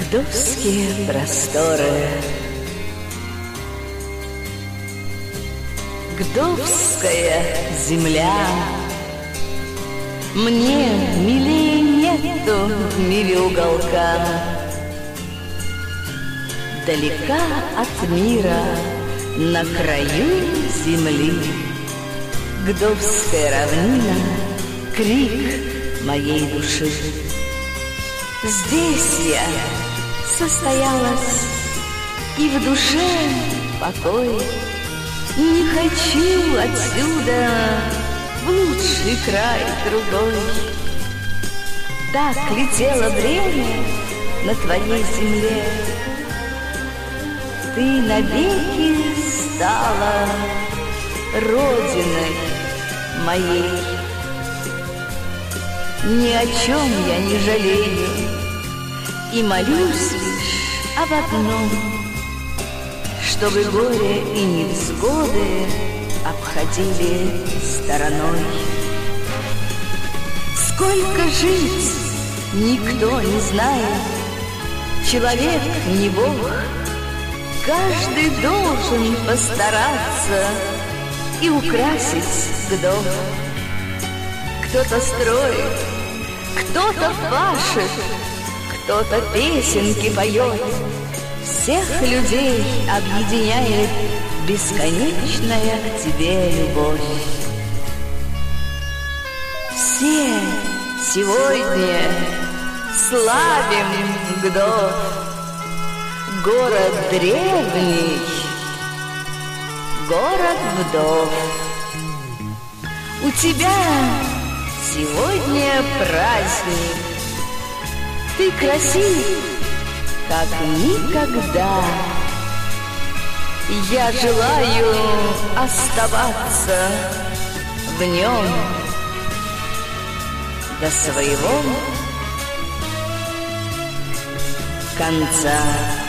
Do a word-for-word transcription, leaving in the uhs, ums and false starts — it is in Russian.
Гдовские просторы. Гдовская земля мне милее нету в мире уголка. Далека от мира, на краю земли, Гдовская равнина — крик моей души. Здесь я состоялась, и в душе покой. Не хочу отсюда в лучший край другой. Так летело время на твоей земле, ты навеки стала родиной моей. Ни о чем я не жалею и молюсь лишь об одном, чтобы горе и невзгоды обходили стороной. Сколько жить никто не знает, человек не Бог. Каждый должен постараться и украсить Гдов. Кто-то строит, кто-то пашет, кто-то песенки поет. Всех людей объединяет бесконечная к тебе любовь. Все сегодня славим Гдов, город древний, город вдов. У тебя сегодня праздник, ты красив, как никогда. Я желаю оставаться в нем до своего конца.